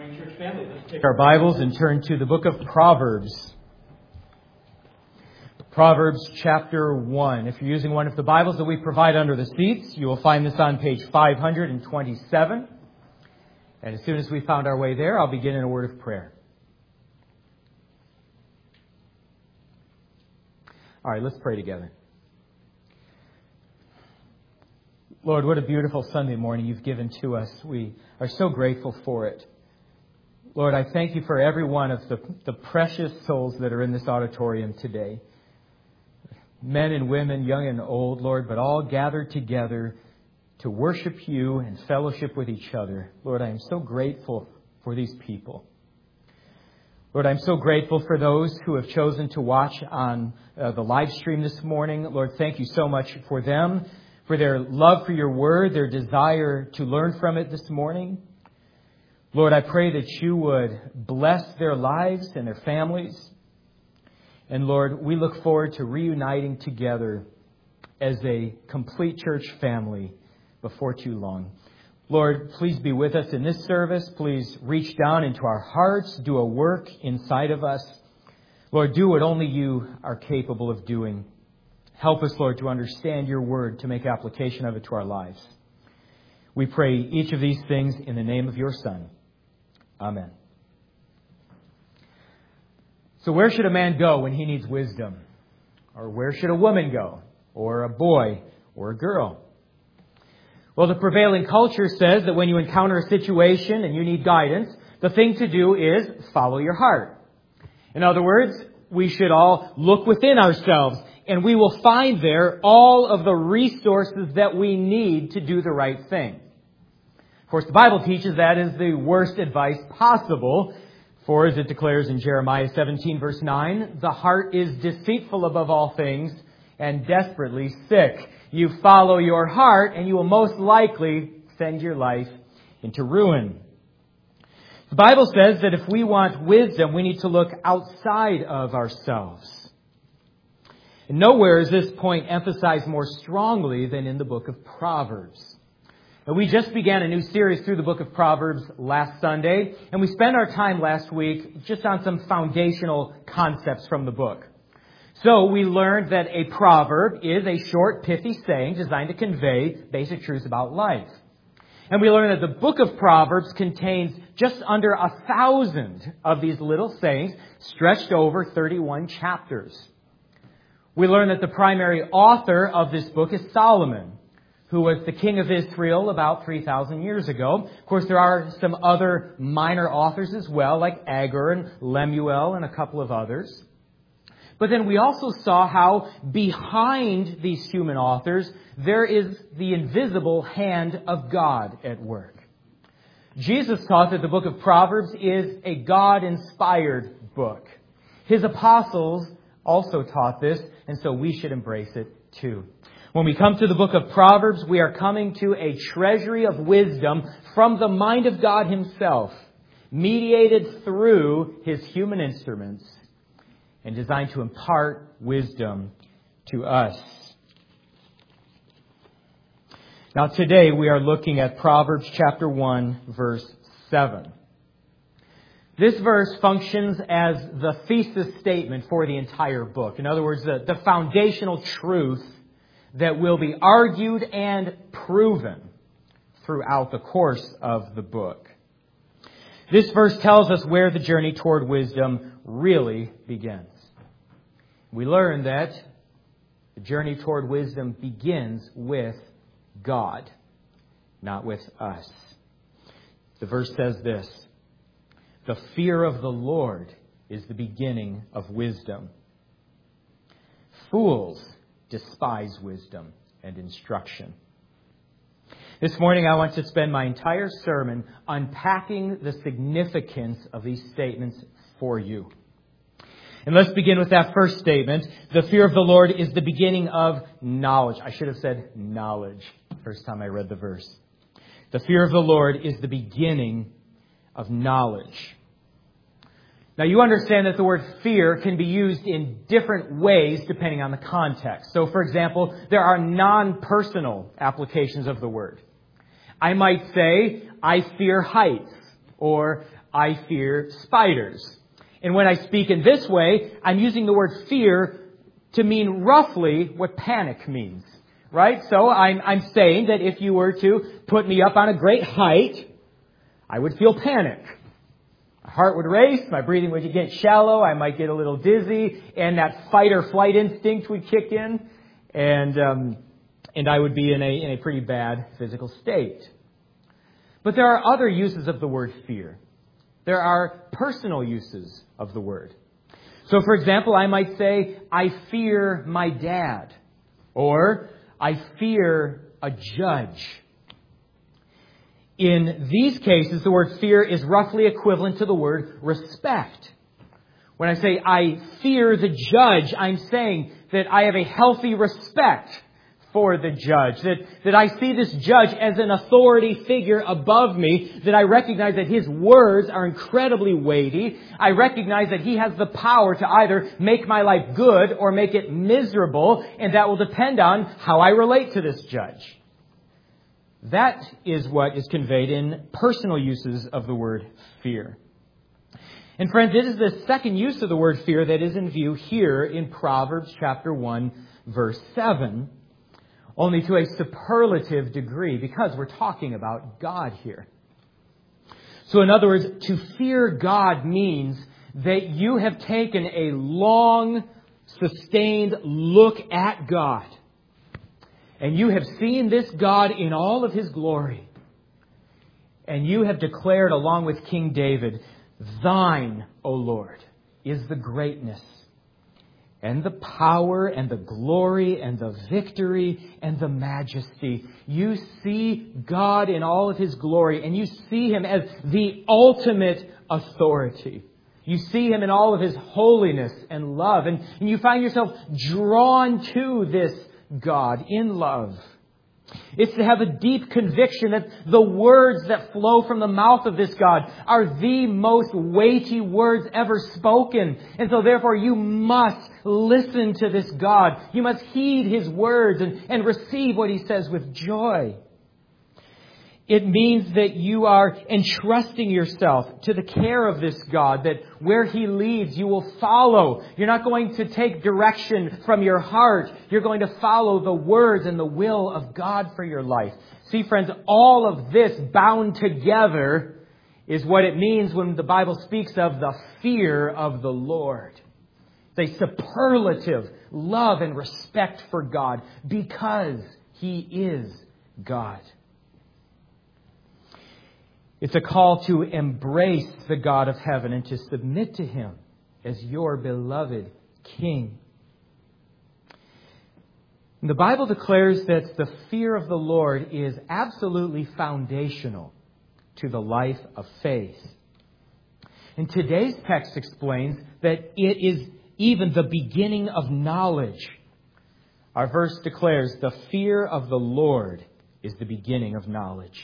morning, church family. Let's take our Bibles and turn to the book of Proverbs. Proverbs chapter 1. If you're using one of the Bibles that we provide under the seats, you will find this on page 527. And as soon as we found our way there, I'll begin in a word of prayer. All right, let's pray together. Lord, what a beautiful Sunday morning you've given to us. We are so grateful for it. Lord, I thank you for every one of the precious souls that are in this auditorium today. Men and women, young and old, Lord, but all gathered together to worship you and fellowship with each other. Lord, I am so grateful for these people. Lord, I'm so grateful for those who have chosen to watch on the live stream this morning. Lord, thank you so much for them, for their love for your word, their desire to learn from it this morning. Lord, I pray that you would bless their lives and their families. And Lord, we look forward to reuniting together as a complete church family before too long. Lord, please be with us in this service. Please reach down into our hearts, do a work inside of us. Lord, do what only you are capable of doing. Help us, Lord, to understand your word, to make application of it to our lives. We pray each of these things in the name of your Son. Amen. So where should a man go when he needs wisdom? Or where should a woman go? Or a boy? Or a girl? Well, the prevailing culture says that when you encounter a situation and you need guidance, the thing to do is follow your heart. In other words, we should all look within ourselves and we will find there all of the resources that we need to do the right thing. Of course, the Bible teaches that is the worst advice possible. For as it declares in Jeremiah 17 verse 9, the heart is deceitful above all things and desperately sick. You follow your heart and you will most likely send your life into ruin. The Bible says that if we want wisdom, we need to look outside of ourselves. And nowhere is this point emphasized more strongly than in the book of Proverbs. And we just began a new series through the book of Proverbs last Sunday, and we spent our time last week just on some foundational concepts from the book. So we learned that a proverb is a short, pithy saying designed to convey basic truths about life. And we learned that the book of Proverbs contains just under 1,000 of these little sayings stretched over 31 chapters. We learned that the primary author of this book is Solomon, who was the king of Israel about 3,000 years ago. Of course, there are some other minor authors as well, like Agur and Lemuel and a couple of others. But then we also saw how behind these human authors, there is the invisible hand of God at work. Jesus taught that the book of Proverbs is a God-inspired book. His apostles also taught this, and so we should embrace it too. When we come to the book of Proverbs, we are coming to a treasury of wisdom from the mind of God himself, mediated through his human instruments and designed to impart wisdom to us. Now today we are looking at Proverbs chapter 1, verse 7. This verse functions as the thesis statement for the entire book. In other words, the foundational truth that will be argued and proven throughout the course of the book. This verse tells us where the journey toward wisdom really begins. We learn that the journey toward wisdom begins with God, not with us. The verse says this: the fear of the Lord is the beginning of wisdom. Fools despise wisdom and instruction. This morning I want to spend my entire sermon unpacking the significance of these statements for you. And let's begin with that first statement. The fear of the Lord is the beginning of knowledge. I should have said knowledge the first time I read the verse. The fear of the Lord is the beginning of knowledge. Now, you understand that the word fear can be used in different ways depending on the context. So, for example, there are non-personal applications of the word. I might say, I fear heights, or I fear spiders. And when I speak in this way, I'm using the word fear to mean roughly what panic means. Right? So I'm saying that if you were to put me up on a great height, I would feel panic. My heart would race, my breathing would get shallow, I might get a little dizzy, and that fight or flight instinct would kick in, and I would be in a pretty bad physical state. But there are other uses of the word fear. There are personal uses of the word. So, for example, I might say, I fear my dad, or I fear a judge. In these cases, the word fear is roughly equivalent to the word respect. When I say I fear the judge, I'm saying that I have a healthy respect for the judge. That I see this judge as an authority figure above me. That I recognize that his words are incredibly weighty. I recognize that he has the power to either make my life good or make it miserable. And that will depend on how I relate to this judge. That is what is conveyed in personal uses of the word fear. And friends, it is the second use of the word fear that is in view here in Proverbs chapter 1, verse 7, only to a superlative degree, because we're talking about God here. So in other words, to fear God means that you have taken a long, sustained look at God. And you have seen this God in all of His glory. And you have declared along with King David, Thine, O Lord, is the greatness and the power and the glory and the victory and the majesty. You see God in all of His glory, and you see Him as the ultimate authority. You see Him in all of His holiness and love. And you find yourself drawn to this God in love. It's to have a deep conviction that the words that flow from the mouth of this God are the most weighty words ever spoken. And so therefore you must listen to this God. You must heed His words and receive what He says with joy. It means that you are entrusting yourself to the care of this God, that where He leads, you will follow. You're not going to take direction from your heart. You're going to follow the words and the will of God for your life. See, friends, all of this bound together is what it means when the Bible speaks of the fear of the Lord. It's a superlative love and respect for God because He is God. It's a call to embrace the God of heaven and to submit to Him as your beloved King. And the Bible declares that the fear of the Lord is absolutely foundational to the life of faith. And today's text explains that it is even the beginning of knowledge. Our verse declares the fear of the Lord is the beginning of knowledge.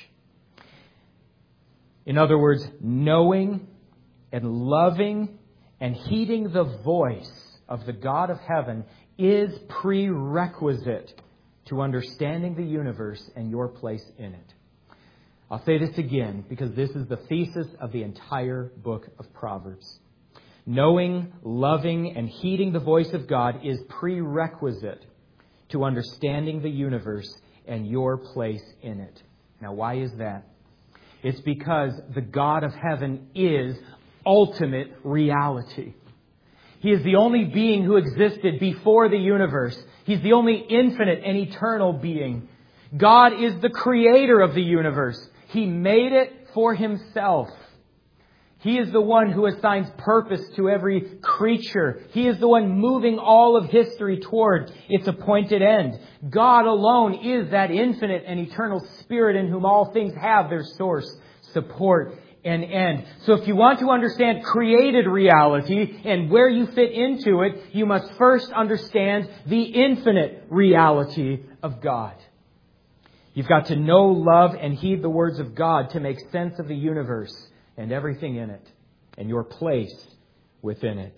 In other words, knowing and loving and heeding the voice of the God of heaven is prerequisite to understanding the universe and your place in it. I'll say this again because this is the thesis of the entire book of Proverbs. Knowing, loving, and heeding the voice of God is prerequisite to understanding the universe and your place in it. Now, why is that? It's because the God of heaven is ultimate reality. He is the only being who existed before the universe. He's the only infinite and eternal being. God is the creator of the universe. He made it for Himself. He is the one who assigns purpose to every creature. He is the one moving all of history toward its appointed end. God alone is that infinite and eternal Spirit in whom all things have their source, support, and end. So if you want to understand created reality and where you fit into it, you must first understand the infinite reality of God. You've got to know, love, and heed the words of God to make sense of the universe and everything in it, and your place within it.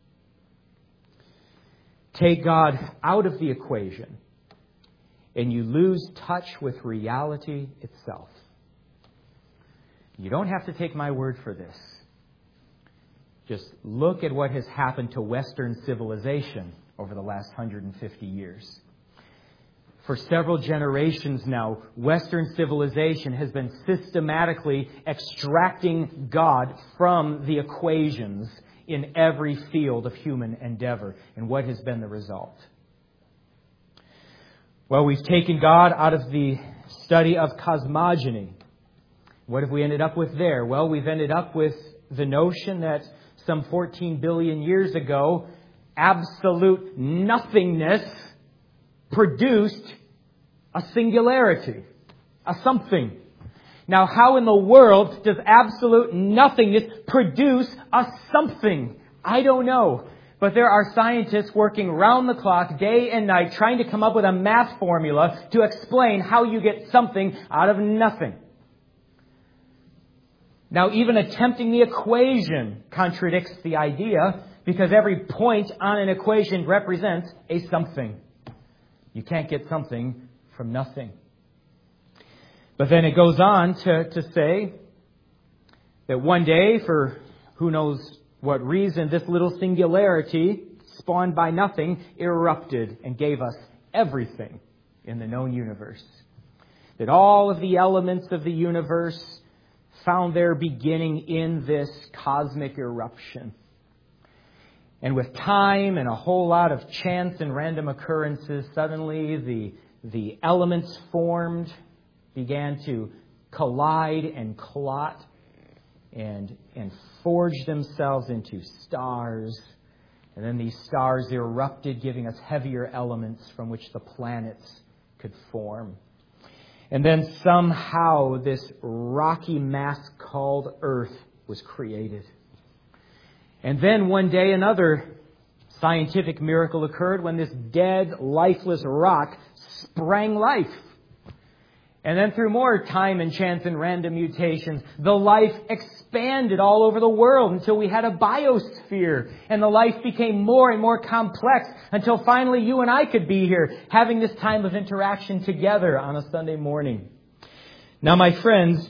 Take God out of the equation, and you lose touch with reality itself. You don't have to take my word for this. Just look at what has happened to Western civilization over the last 150 years. For several generations now, Western civilization has been systematically extracting God from the equations in every field of human endeavor. And what has been the result? Well, we've taken God out of the study of cosmogony. What have we ended up with there? Well, we've ended up with the notion that some 14 billion years ago, absolute nothingness produced a singularity, a something. Now, how in the world does absolute nothingness produce a something? I don't know. But there are scientists working round the clock, day and night, trying to come up with a math formula to explain how you get something out of nothing. Now, even attempting the equation contradicts the idea, because every point on an equation represents a something. You can't get something from nothing. But then it goes on to say that one day, for who knows what reason, this little singularity, spawned by nothing, erupted and gave us everything in the known universe. That all of the elements of the universe found their beginning in this cosmic eruption. And with time and a whole lot of chance and random occurrences, suddenly the elements formed, began to collide and clot and forge themselves into stars. And then these stars erupted, giving us heavier elements from which the planets could form. And then somehow this rocky mass called Earth was created. And then one day another scientific miracle occurred when this dead, lifeless rock sprang life. And then through more time and chance and random mutations, the life expanded all over the world until we had a biosphere. And the life became more and more complex until finally you and I could be here having this time of interaction together on a Sunday morning. Now, my friends,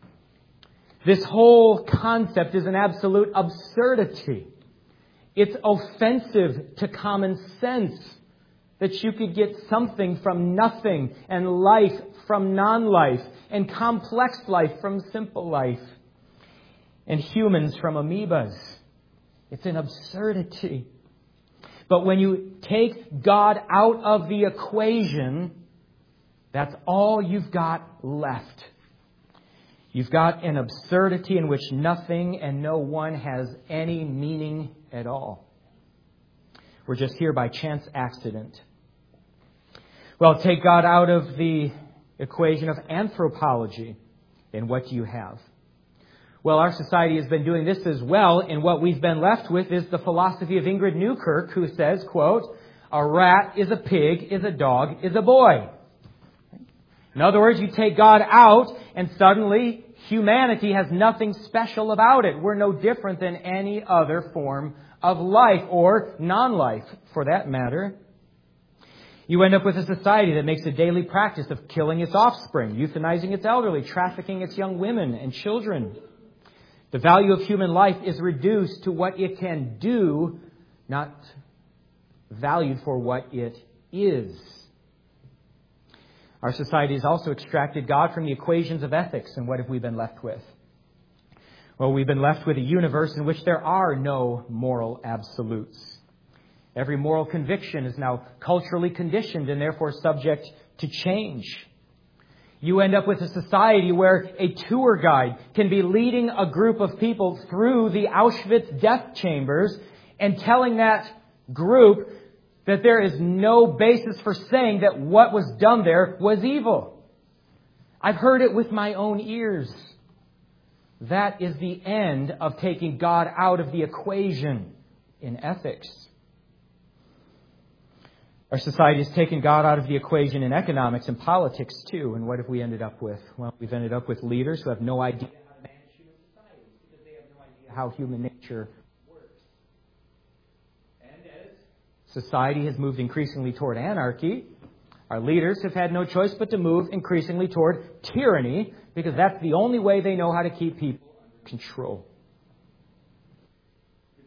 this whole concept is an absolute absurdity. It's offensive to common sense that you could get something from nothing, and life from non-life, and complex life from simple life, and humans from amoebas. It's an absurdity. But when you take God out of the equation, that's all you've got left. You've got an absurdity in which nothing and no one has any meaning at all. We're just here by chance accident. Well, take God out of the equation of anthropology, and what do you have? Well, our society has been doing this as well, and what we've been left with is the philosophy of Ingrid Newkirk, who says, quote, "A rat is a pig, is a dog, is a boy." In other words, you take God out, and suddenly humanity has nothing special about it. We're no different than any other form of life, or non-life, for that matter. You end up with a society that makes a daily practice of killing its offspring, euthanizing its elderly, trafficking its young women and children. The value of human life is reduced to what it can do, not valued for what it is. Our society has also extracted God from the equations of ethics, and what have we been left with? Well, we've been left with a universe in which there are no moral absolutes. Every moral conviction is now culturally conditioned and therefore subject to change. You end up with a society where a tour guide can be leading a group of people through the Auschwitz death chambers and telling that group that there is no basis for saying that what was done there was evil. I've heard it with my own ears. That is the end of taking God out of the equation in ethics. Our society has taken God out of the equation in economics and politics too. And what have we ended up with? Well, we've ended up with leaders who have no idea how to manage human societies because they have no idea how human nature works. And as society has moved increasingly toward anarchy, our leaders have had no choice but to move increasingly toward tyranny because that's the only way they know how to keep people under control.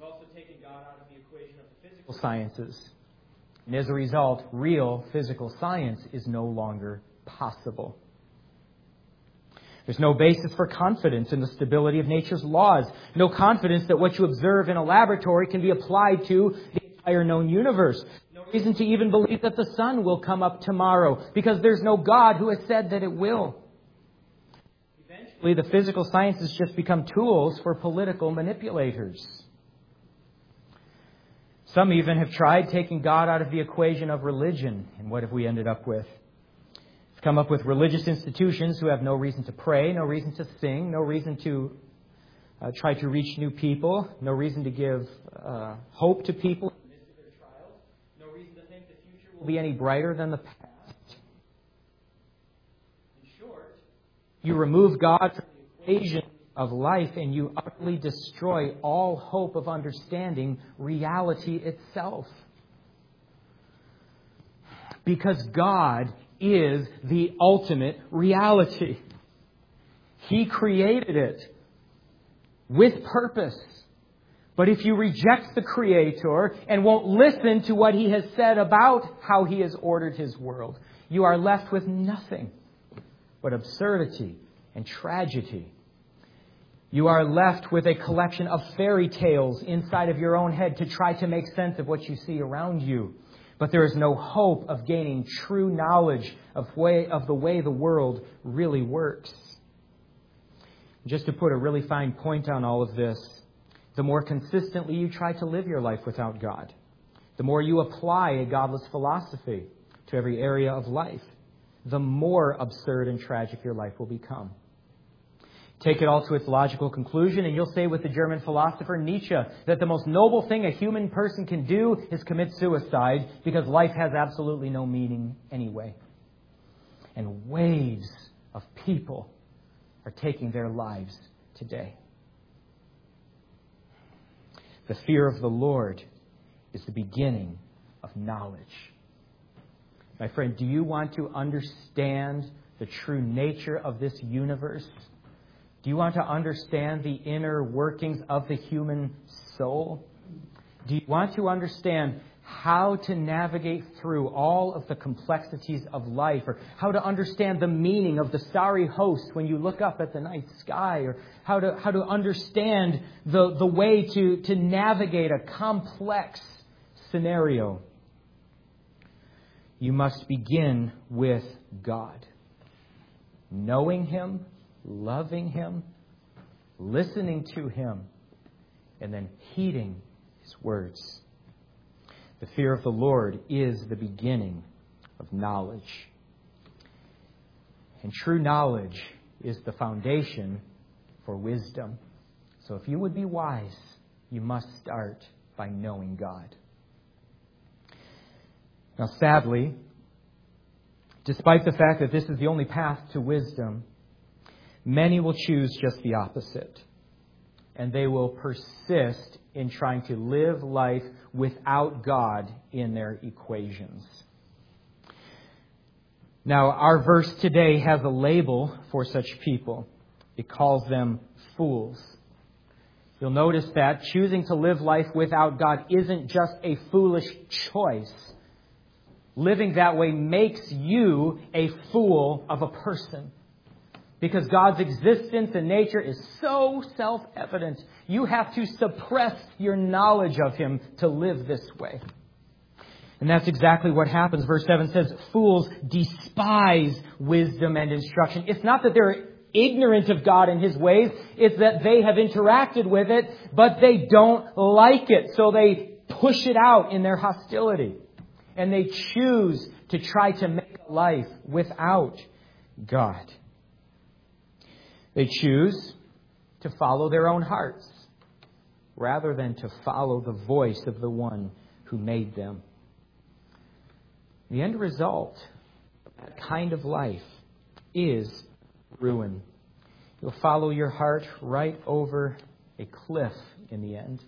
sciences. And as a result, real physical science is no longer possible. There's no basis for confidence in the stability of nature's laws. No confidence that what you observe in a laboratory can be applied to the entire known universe. No reason to even believe that the sun will come up tomorrow, because there's no God who has said that it will. Eventually, the physical sciences just become tools for political manipulators. Some even have tried taking God out of the equation of religion. And what have we ended up with? We've come up with religious institutions who have no reason to pray, no reason to sing, no reason to try to reach new people, no reason to give hope to people in the midst of their trials, no reason to think the future will be any brighter than the past. In short, you remove God from the equation of life and you utterly destroy all hope of understanding reality itself. Because God is the ultimate reality. He created it with purpose. But if you reject the Creator and won't listen to what He has said about how He has ordered His world, you are left with nothing but absurdity and tragedy. You are left with a collection of fairy tales inside of your own head to try to make sense of what you see around you. But there is no hope of gaining true knowledge of the way the world really works. Just to put a really fine point on all of this, the more consistently you try to live your life without God, the more you apply a godless philosophy to every area of life, the more absurd and tragic your life will become. Take it all to its logical conclusion, and you'll say with the German philosopher Nietzsche that the most noble thing a human person can do is commit suicide, because life has absolutely no meaning anyway. And waves of people are taking their lives today. The fear of the Lord is the beginning of knowledge. My friend, do you want to understand the true nature of this universe? Do you want to understand the inner workings of the human soul? Do you want to understand how to navigate through all of the complexities of life, or how to understand the meaning of the starry host when you look up at the night sky, or how to understand the way to navigate a complex scenario? You must begin with God. Knowing Him, loving Him, listening to Him, and then heeding His words. The fear of the Lord is the beginning of knowledge. And true knowledge is the foundation for wisdom. So if you would be wise, you must start by knowing God. Now, sadly, despite the fact that this is the only path to wisdom, many will choose just the opposite. And they will persist in trying to live life without God in their equations. Now, our verse today has a label for such people. It calls them fools. You'll notice that choosing to live life without God isn't just a foolish choice. Living that way makes you a fool of a person. Because God's existence and nature is so self-evident, you have to suppress your knowledge of Him to live this way. And that's exactly what happens. Verse 7 says, fools despise wisdom and instruction. It's not that they're ignorant of God and His ways. It's that they have interacted with it, but they don't like it. So they push it out in their hostility. And they choose to try to make a life without God. They choose to follow their own hearts rather than to follow the voice of the one who made them. The end result of that kind of life is ruin. You'll follow your heart right over a cliff in the end.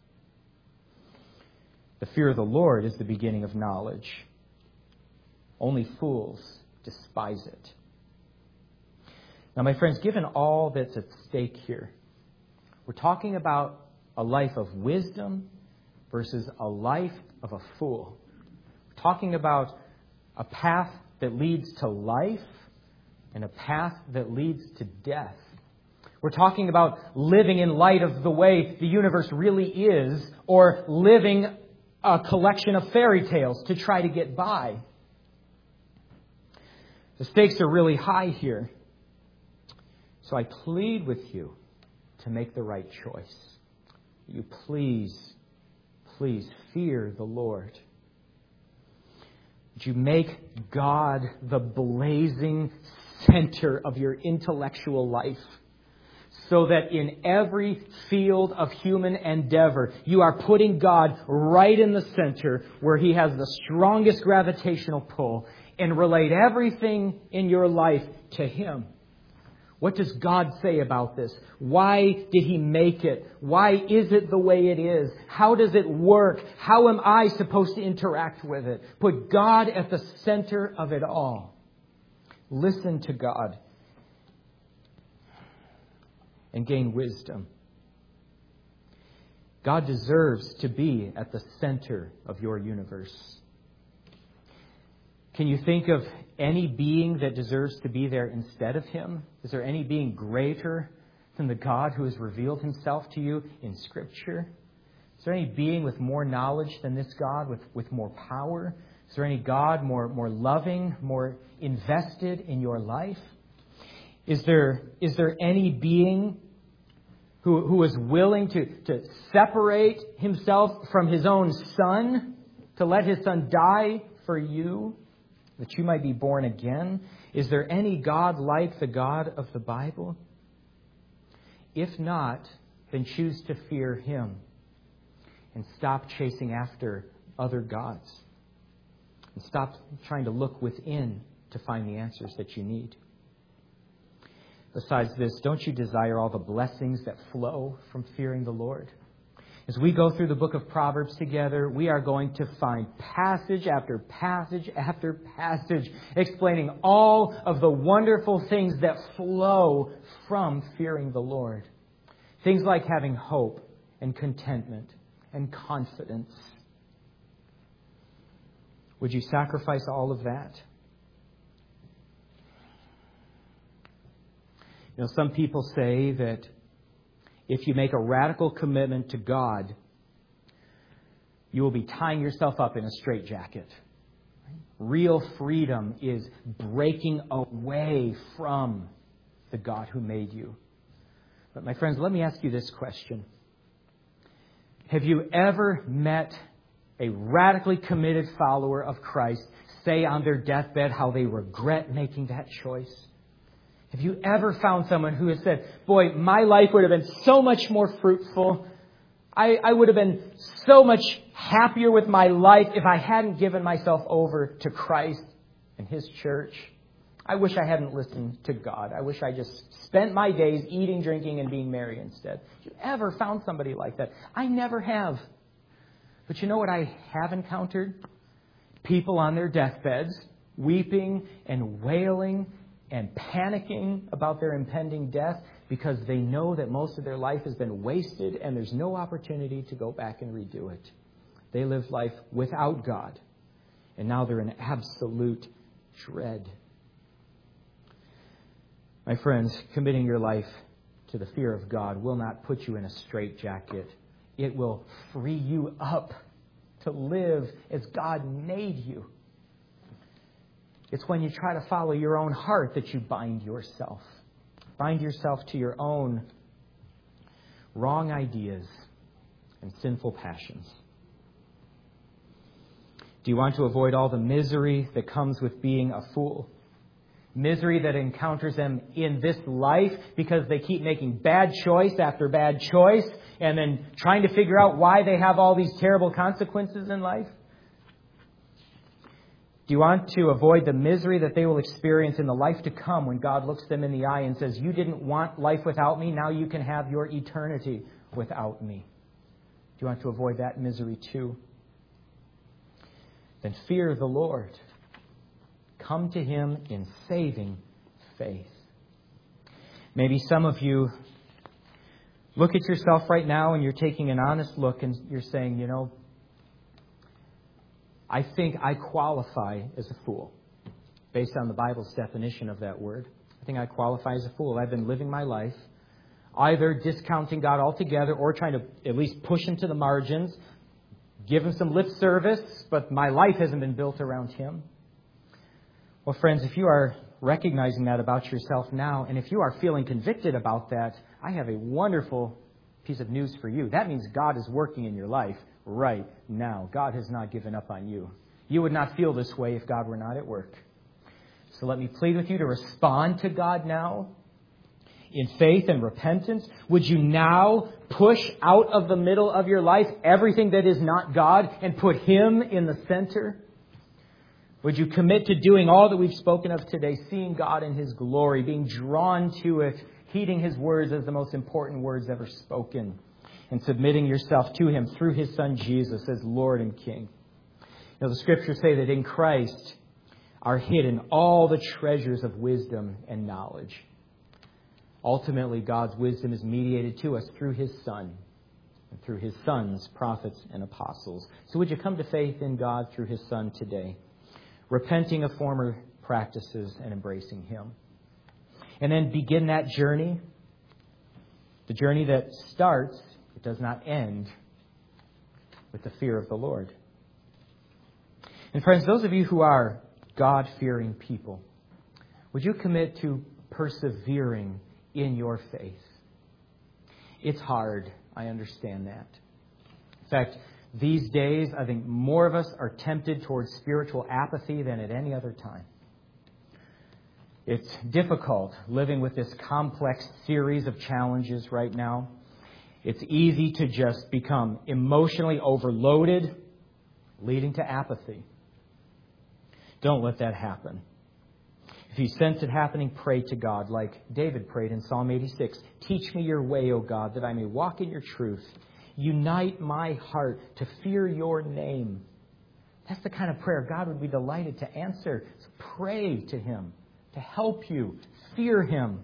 The fear of the Lord is the beginning of knowledge. Only fools despise it. Now, my friends, given all that's at stake here, we're talking about a life of wisdom versus a life of a fool. We're talking about a path that leads to life and a path that leads to death. We're talking about living in light of the way the universe really is, or living a collection of fairy tales to try to get by. The stakes are really high here. So I plead with you to make the right choice. You please fear the Lord. Would you make God the blazing center of your intellectual life, so that in every field of human endeavor, you are putting God right in the center where He has the strongest gravitational pull, and relate everything in your life to Him. What does God say about this? Why did He make it? Why is it the way it is? How does it work? How am I supposed to interact with it? Put God at the center of it all. Listen to God and gain wisdom. God deserves to be at the center of your universe. Can you think of any being that deserves to be there instead of Him? Is there any being greater than the God who has revealed Himself to you in Scripture? Is there any being with more knowledge than this God, with more power? Is there any God more loving, more invested in your life? Is there any being who is willing to separate Himself from His own Son, to let His Son die for you, that you might be born again? Is there any God like the God of the Bible? If not, then choose to fear Him and stop chasing after other gods. And stop trying to look within to find the answers that you need. Besides this, don't you desire all the blessings that flow from fearing the Lord? As we go through the book of Proverbs together, we are going to find passage after passage after passage explaining all of the wonderful things that flow from fearing the Lord. Things like having hope and contentment and confidence. Would you sacrifice all of that? You know, some people say that if you make a radical commitment to God, you will be tying yourself up in a straitjacket. Real freedom is breaking away from the God who made you. But my friends, let me ask you this question. Have you ever met a radically committed follower of Christ say on their deathbed how they regret making that choice? Have you ever found someone who has said, boy, my life would have been so much more fruitful. I would have been so much happier with my life if I hadn't given myself over to Christ and His church. I wish I hadn't listened to God. I wish I just spent my days eating, drinking, and being merry instead. Have you ever found somebody like that? I never have. But you know what I have encountered? People on their deathbeds weeping and wailing and panicking about their impending death because they know that most of their life has been wasted and there's no opportunity to go back and redo it. They lived life without God, and now they're in absolute dread. My friends, committing your life to the fear of God will not put you in a straitjacket. It will free you up to live as God made you. It's when you try to follow your own heart that you bind yourself. Bind yourself to your own wrong ideas and sinful passions. Do you want to avoid all the misery that comes with being a fool? Misery that encounters them in this life because they keep making bad choice after bad choice and then trying to figure out why they have all these terrible consequences in life? Do you want to avoid the misery that they will experience in the life to come when God looks them in the eye and says, you didn't want life without me, now you can have your eternity without me? Do you want to avoid that misery too? Then fear the Lord. Come to Him in saving faith. Maybe some of you look at yourself right now and you're taking an honest look and you're saying, you know, I think I qualify as a fool based on the Bible's definition of that word. I think I qualify as a fool. I've been living my life either discounting God altogether or trying to at least push Him to the margins, give Him some lip service, but my life hasn't been built around Him. Well, friends, if you are recognizing that about yourself now, and if you are feeling convicted about that, I have a wonderful piece of news for you. That means God is working in your life right now. God has not given up on you. You would not feel this way if God were not at work. So let me plead with you to respond to God now in faith and repentance. Would you now push out of the middle of your life everything that is not God and put Him in the center? Would you commit to doing all that we've spoken of today, seeing God in His glory, being drawn to it, heeding His words as the most important words ever spoken, and submitting yourself to Him through His Son Jesus as Lord and King? You know, the Scriptures say that in Christ are hidden all the treasures of wisdom and knowledge. Ultimately, God's wisdom is mediated to us through His Son and through His sons, prophets, and apostles. So would you come to faith in God through His Son today, repenting of former practices and embracing Him? And then begin that journey, the journey that starts, it does not end, with the fear of the Lord. And friends, those of you who are God-fearing people, would you commit to persevering in your faith? It's hard. I understand that. In fact, these days, I think more of us are tempted towards spiritual apathy than at any other time. It's difficult living with this complex series of challenges right now. It's easy to just become emotionally overloaded, leading to apathy. Don't let that happen. If you sense it happening, pray to God like David prayed in Psalm 86. Teach me your way, O God, that I may walk in your truth. Unite my heart to fear your name. That's the kind of prayer God would be delighted to answer. So pray to Him to help you. Fear Him.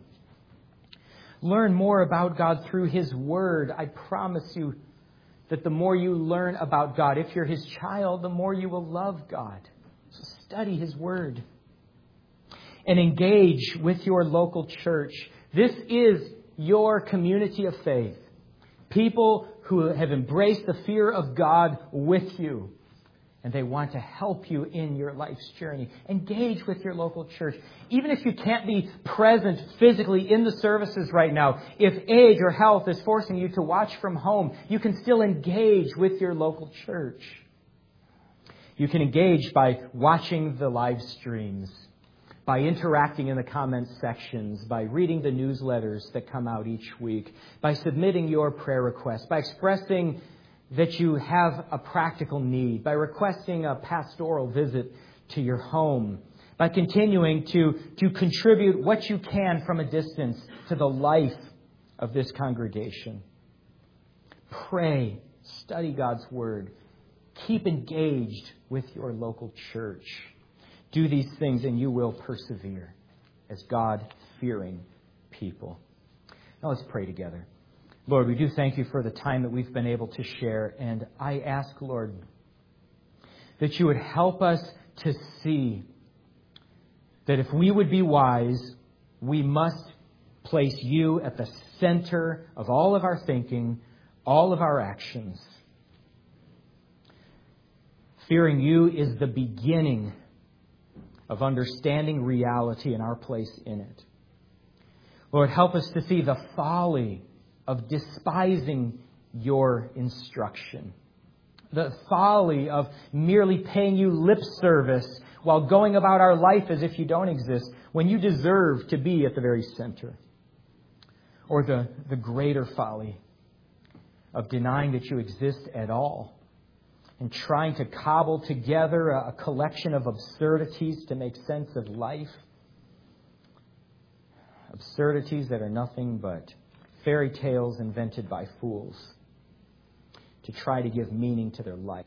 Learn more about God through His Word. I promise you that the more you learn about God, if you're His child, the more you will love God. So study His Word. And engage with your local church. This is your community of faith. People who have embraced the fear of God with you. And they want to help you in your life's journey. Engage with your local church. Even if you can't be present physically in the services right now, if age or health is forcing you to watch from home, you can still engage with your local church. You can engage by watching the live streams, by interacting in the comments sections, by reading the newsletters that come out each week, by submitting your prayer requests, by expressing that you have a practical need, by requesting a pastoral visit to your home, by continuing to contribute what you can from a distance to the life of this congregation. Pray, study God's Word, keep engaged with your local church. Do these things and you will persevere as God-fearing people. Now let's pray together. Lord, we do thank you for the time that we've been able to share. And I ask, Lord, that you would help us to see that if we would be wise, we must place you at the center of all of our thinking, all of our actions. Fearing you is the beginning of understanding reality and our place in it. Lord, help us to see the folly of despising your instruction. The folly of merely paying you lip service while going about our life as if you don't exist when you deserve to be at the very center. Or the greater folly of denying that you exist at all and trying to cobble together a collection of absurdities to make sense of life. Absurdities that are nothing but fairy tales invented by fools to try to give meaning to their life.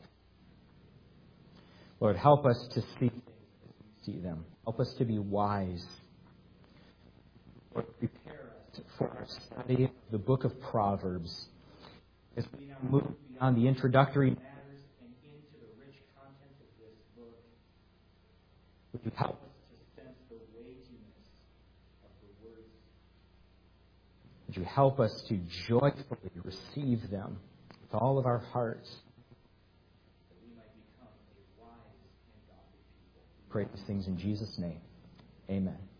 Lord, help us to see things as we see them. Help us to be wise. Lord, prepare us for our study of the book of Proverbs as we now move beyond the introductory matters and into the rich content of this Would you help us to sense the weightiness of the words? Would you help us to joyfully receive them with all of our hearts, that we might become a wise and godly people? We pray these things in Jesus' name. Amen.